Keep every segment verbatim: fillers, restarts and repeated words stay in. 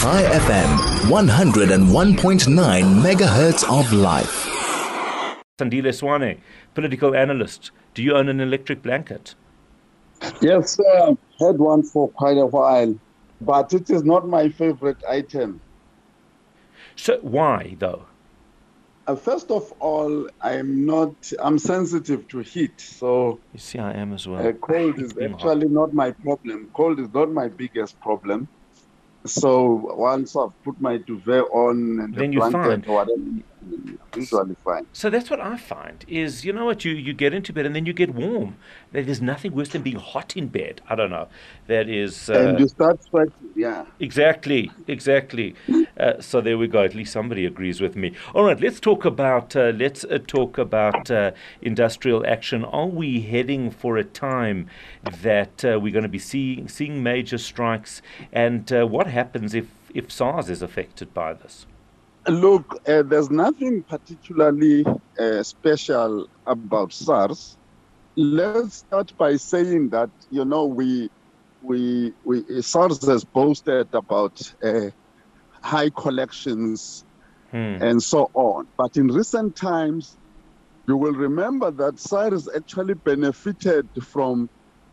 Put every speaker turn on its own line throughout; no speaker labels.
Chai F M, one oh one point nine megahertz of life.
Sandile Swane, political analyst. Do you own an electric blanket?
Yes, sir. I've had one for quite a while, but it is not my favorite item.
So why, though?
Uh, first of all, I'm not, I'm sensitive to heat, so
You see, I am as well.
uh, cold is actually not my problem. Cold is not my biggest problem. So once I've put my duvet on and
Then
the
you're
blanket
fine.
or whatever, I'm usually fine.
So that's what I find is, you know what, you, you get into bed and then you get warm. There's nothing worse than being hot in bed. I don't know. That is... Uh,
And you start sweating, yeah.
Exactly, exactly. Uh, so there we go. At least somebody agrees with me. All right, let's talk about uh, let's uh, talk about uh, industrial action. Are we heading for a time that uh, we're going to be seeing seeing major strikes? And uh, what happens if if SARS is affected by this?
Look, uh, there's nothing particularly uh, special about SARS. Let's start by saying that, you know, we, we, we SARS has boasted about uh, high collections
Hmm.
and so on. But in recent times, you will remember that SARS actually benefited from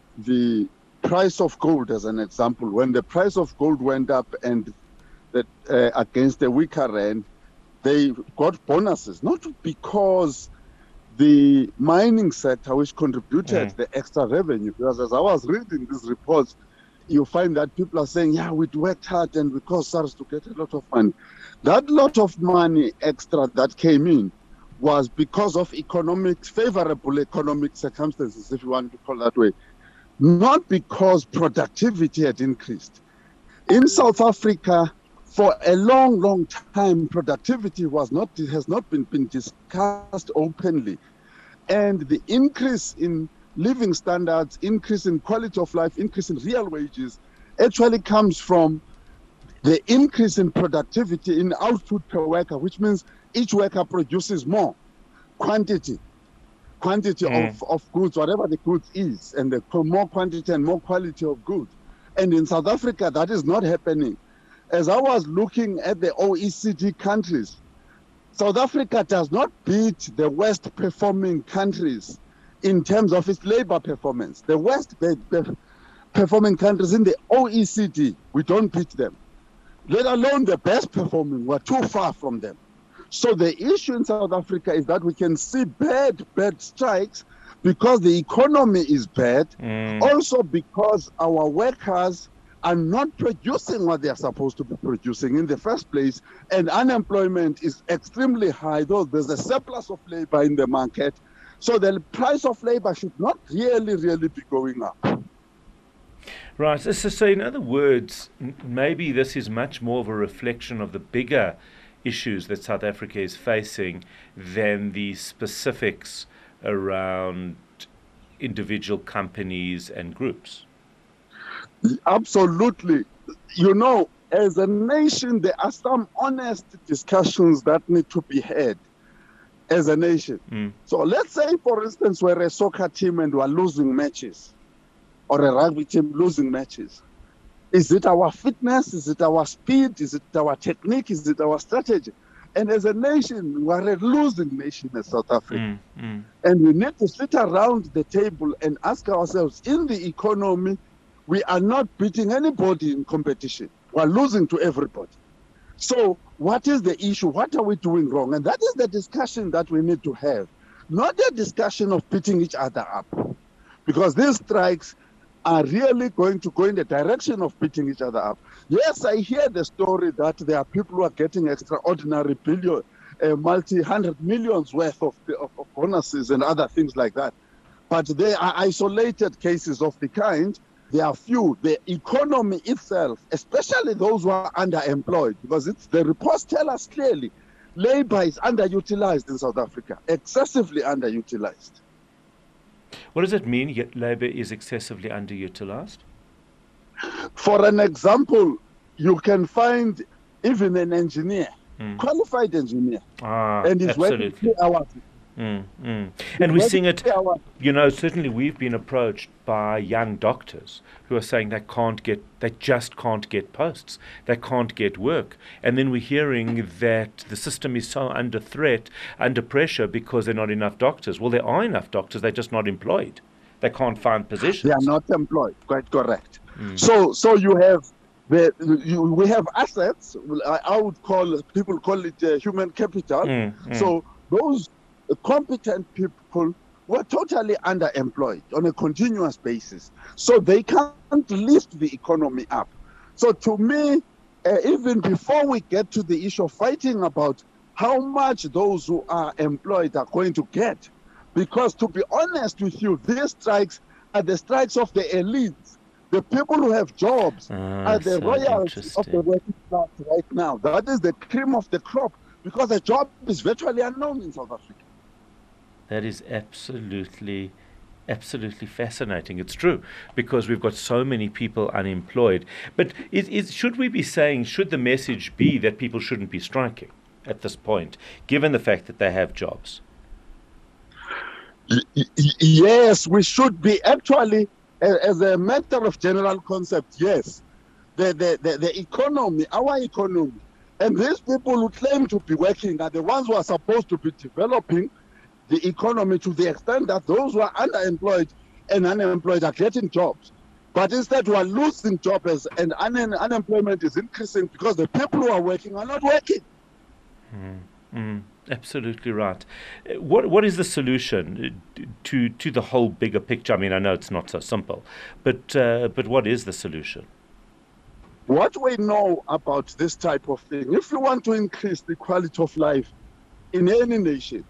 the price of gold, as an example. When the price of gold went up and that uh, against the weaker rand, they got bonuses, not because the mining sector, which contributed
Mm.
the extra revenue, because as I was reading these reports, you find that people are saying, yeah, we worked hard and we caused SARS to get a lot of money. That lot of money extra that came in was because of economic, favorable economic circumstances, if you want to call that way, not because productivity had increased. In South Africa, for a long, long time, productivity was not has not been, been discussed openly. And the increase in living standards, increase in quality of life, increase in real wages actually comes from the increase in productivity in output per worker, which means each worker produces more quantity, quantity
Mm.
of, of goods, whatever the goods is, and the more quantity and more quality of goods. And in South Africa, that is not happening. As I was looking at the O E C D countries, South Africa does not beat the worst performing countries in terms of its labor performance. The worst pe- pe- performing countries in the O E C D, we don't beat them. Let alone the best performing, we're too far from them. So the issue in South Africa is that we can see bad, bad strikes because the economy is bad,
Mm.
also because our workers are not producing what they are supposed to be producing in the first place, and unemployment is extremely high, though there's a surplus of labor in the market. So the price of labor should not really, really be going up.
Right. So, so so in other words, m- maybe this is much more of a reflection of the bigger issues that South Africa is facing than the specifics around individual companies and groups.
Absolutely. You know, as a nation, there are some honest discussions that need to be had as a nation.
Mm.
So let's say, for instance, we're a soccer team and we're losing matches, or a rugby team losing matches. Is it our fitness? Is it our speed? Is it our technique? Is it our strategy? And as a nation, we're a losing nation as South Africa.
Mm. Mm.
And we need to sit around the table and ask ourselves, in the economy, we are not beating anybody in competition. We're losing to everybody. So what is the issue? What are we doing wrong? And that is the discussion that we need to have, not the discussion of beating each other up. Because these strikes are really going to go in the direction of beating each other up. Yes, I hear the story that there are people who are getting extraordinary billion, uh, multi-hundred millions worth of, of, of bonuses and other things like that. But they are isolated cases of the kind. There are few. The economy itself, especially those who are underemployed, because it's, the reports tell us clearly, labor is underutilized in South Africa, excessively underutilized.
What does it mean yet labor is excessively underutilized?
For an example, you can find even an engineer,
Mm.
qualified engineer,
Ah,
and he's working
absolutely.
three hours.
Mm, mm. And we're seeing it, you know, certainly we've been approached by young doctors who are saying they can't get, they just can't get posts, they can't get work. And then we're hearing that the system is so under threat, under pressure because there are not enough doctors. Well, there are enough doctors, they're just not employed. They can't find positions.
They are not employed, quite correct. Mm. So so you have, the, you, we have assets, I, I would call, people call it uh, human capital. Mm, mm. So those competent people were totally underemployed on a continuous basis. So they can't lift the economy up. So to me, uh, even before we get to the issue of fighting about how much those who are employed are going to get, because to be honest with you, these strikes are the strikes of the elites. The people who have jobs oh, are the so royalties of the working class right now. That is the cream of the crop, because a job is virtually unknown in South Africa.
That is absolutely, absolutely fascinating. It's true, because we've got so many people unemployed. But is, is, should we be saying, should the message be that people shouldn't be striking at this point, given the fact that they have jobs?
Yes, we should be. Actually, as a matter of general concept, yes. The, the, the, the economy, our economy, and these people who claim to be working are the ones who are supposed to be developing the economy to the extent that those who are underemployed and unemployed are getting jobs. But instead we are losing jobs and un- unemployment is increasing because the people who are working are not working.
Mm, mm, absolutely right. What What is the solution to, to the whole bigger picture? I mean, I know it's not so simple, but uh, but what is the solution?
What we know about this type of thing, if you want to increase the quality of life in any nation,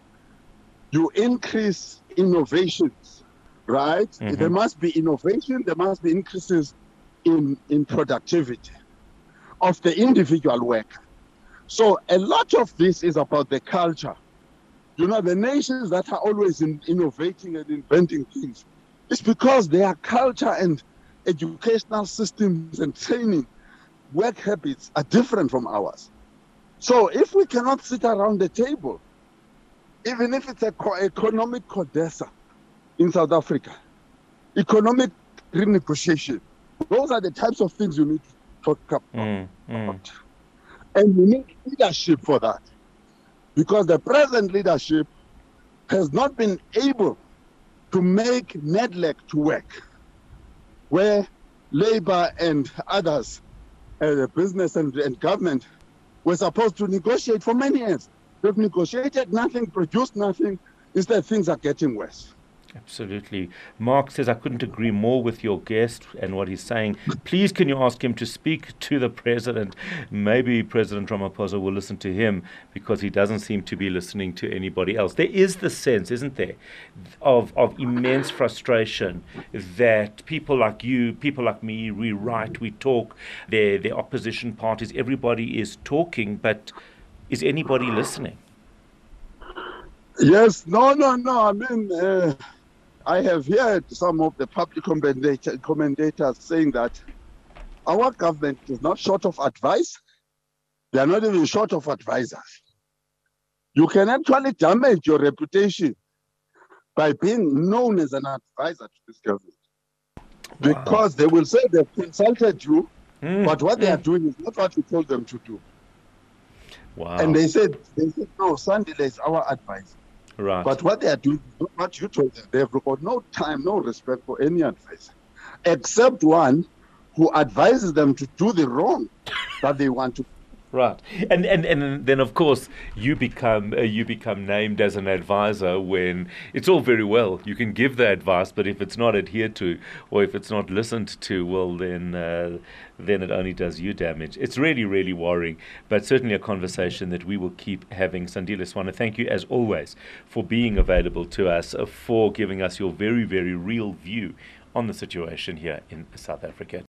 you increase innovations, right? Mm-hmm. There must be innovation, there must be increases in, in productivity of the individual worker. So a lot of this is about the culture. You know, the nations that are always in innovating and inventing things, it's because their culture and educational systems and training, work habits are different from ours. So if we cannot sit around the table, even if it's a co- economic codessa in South Africa, economic renegotiation, those are the types of things you need to talk about. Mm, mm. And you need leadership for that. Because the present leadership has not been able to make NEDLAC to work, where labor and others, uh, the business and, and government, were supposed to negotiate for many years. They've negotiated nothing, produced nothing. Instead, things are getting worse.
Absolutely. Mark says, I couldn't agree more with your guest and what he's saying. Please, can you ask him to speak to the president? Maybe President Ramaphosa will listen to him, because he doesn't seem to be listening to anybody else. There is the sense, isn't there, of, of immense frustration that people like you, people like me, we write, we talk, the the opposition parties, everybody is talking, but is anybody listening?
Yes, no, no, no. I mean, uh, I have heard some of the public commentator, commentators saying that our government is not short of advice. They are not even short of advisors. You can actually damage your reputation by being known as an advisor to this government. Wow. Because they will say they've consulted you, mm, but what mm. they are doing is not what you told them to do.
Wow.
And they said, they said no, Sandile is our advisor.
Right.
But what they are doing is not what you told them. They've got no time, no respect for any advisor, except one who advises them to do the wrong that they want to.
Right, and and and then of course you become uh, you become named as an advisor when it's all very well. You can give the advice, but if it's not adhered to or if it's not listened to, well then uh, then it only does you damage. It's really really worrying, but certainly a conversation that we will keep having. Sandile Swana, thank you as always for being available to us, uh, for giving us your very very real view on the situation here in South Africa.